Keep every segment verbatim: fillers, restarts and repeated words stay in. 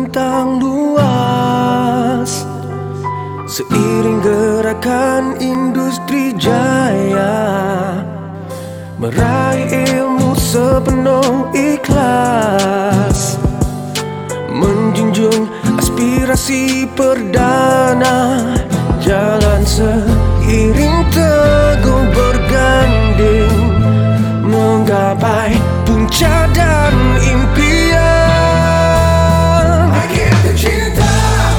membentang luas. Seiring gerakan industri jaya, meraih ilmu sepenuh ikhlas, menjunjung aspirasi perdana. Jalan seiring teguh berganding, menggapai puncak dan impian. Akhir tercinta,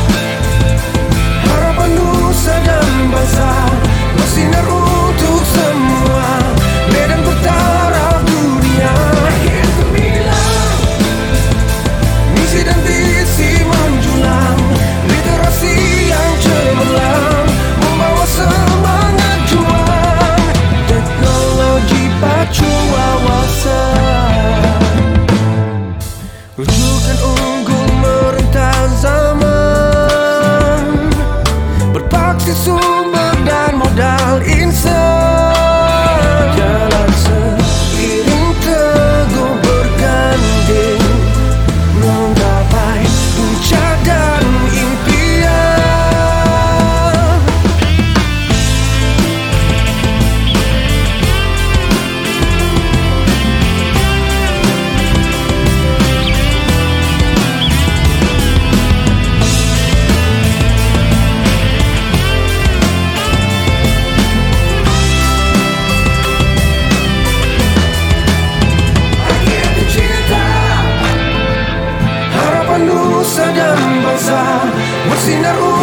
harapan nusa dan bangsa, bersinar untuk semua medan bertaraf dunia. Akhir gemilang, misi dan visi menjulang, literasi yang cemerlang, membawa semangat juang, teknologi pacu wawasan, rujukan unggul merentang zaman, berpaksi sumber dan modal insan. Jalan seiring teguh berganding, menggapai puncak dan impian. Akhir tercinta, harapan nusa dan bangsa, bersinar